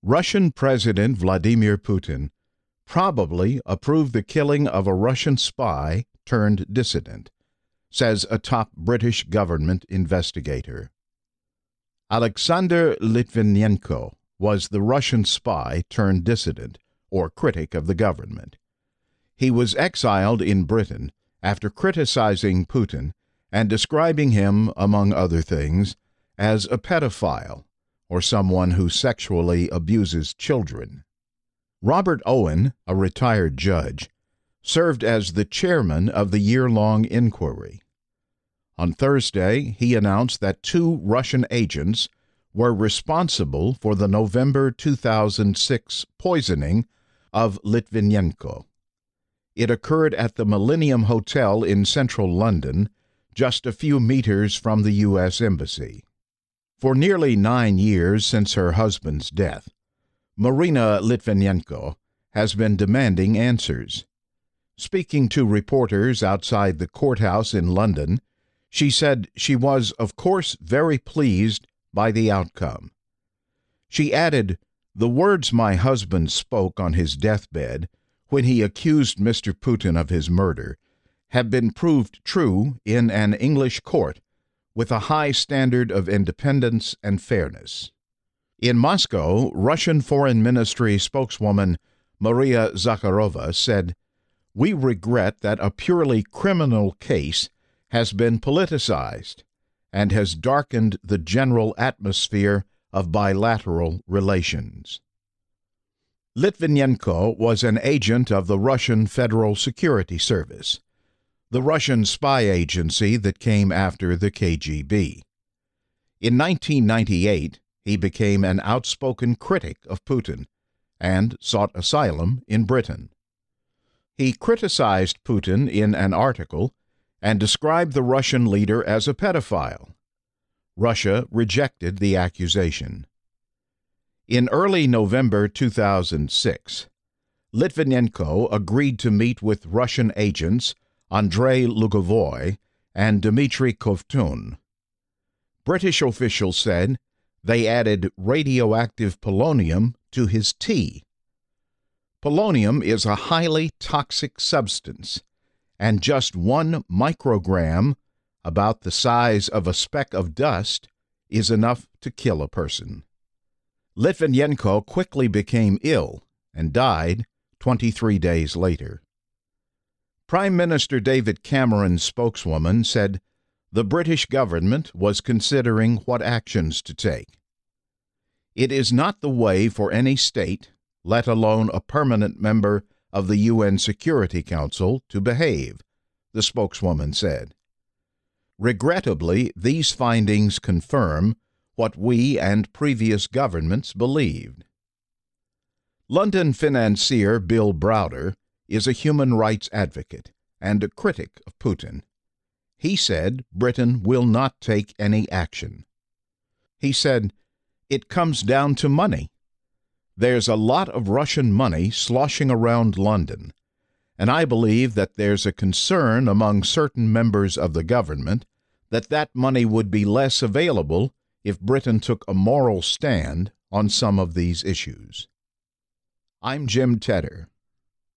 Russian President Vladimir Putin probably approved the killing of a Russian spy turned dissident, says a top British government investigator. Alexander Litvinenko was the Russian spy turned dissident, or critic of the government. He was exiled in Britain after criticizing Putin and describing him, among other things, as a pedophile, or someone who sexually abuses children. Robert Owen, a retired judge, served as the chairman of the year-long inquiry. On Thursday, he announced that 2 Russian agents were responsible for the November 2006 poisoning of Litvinenko. It occurred at the Millennium Hotel in central London, just a few meters from the U.S. Embassy. For nearly 9 years since her husband's death, Marina Litvinenko has been demanding answers. Speaking to reporters outside the courthouse in London, she said she was, of course, very pleased by the outcome. She added, "The words my husband spoke on his deathbed when he accused Mr. Putin of his murder have been proved true in an English court with a high standard of independence and fairness." In Moscow, Russian Foreign Ministry spokeswoman Maria Zakharova said, "We regret that a purely criminal case has been politicized and has darkened the general atmosphere of bilateral relations." Litvinenko was an agent of the Russian Federal Security Service, the Russian spy agency that came after the KGB. In 1998, he became an outspoken critic of Putin and sought asylum in Britain. He criticized Putin in an article and described the Russian leader as a pedophile. Russia rejected the accusation. In early November 2006, Litvinenko agreed to meet with Russian agents Andrei Lugovoy and Dmitry Kovtun. British officials said they added radioactive polonium to his tea. Polonium is a highly toxic substance, and just 1 microgram, about the size of a speck of dust, is enough to kill a person. Litvinenko quickly became ill and died 23 days later. Prime Minister David Cameron's spokeswoman said the British government was considering what actions to take. "It is not the way for any state, let alone a permanent member of the UN Security Council, to behave," the spokeswoman said. "Regrettably, these findings confirm what we and previous governments believed." London financier Bill Browder is a human rights advocate and a critic of Putin. He said Britain will not take any action. He said, "It comes down to money. There's a lot of Russian money sloshing around London, and I believe that there's a concern among certain members of the government that that money would be less available if Britain took a moral stand on some of these issues." I'm Jim Tedder.